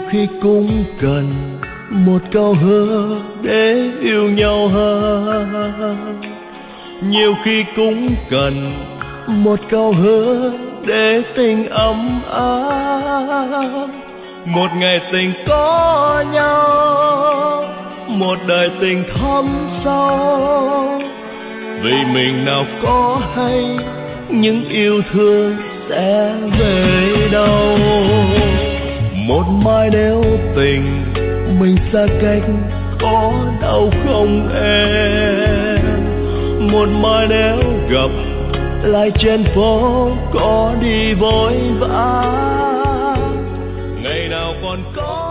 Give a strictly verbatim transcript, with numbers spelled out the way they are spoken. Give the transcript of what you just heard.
khi cũng cần một câu hứa để yêu nhau hơn. Nhiều khi cũng cần một câu hứa để tình ấm áp. Một ngày tình có nhau, một đời tình thắm sâu. Vì mình nào có hay những yêu thương sẽ về đâu. Một mai nếu tình mình xa cách có đau không em? Một mai nếu gặp lại trên phố có đi vội vã. Ngày nào còn có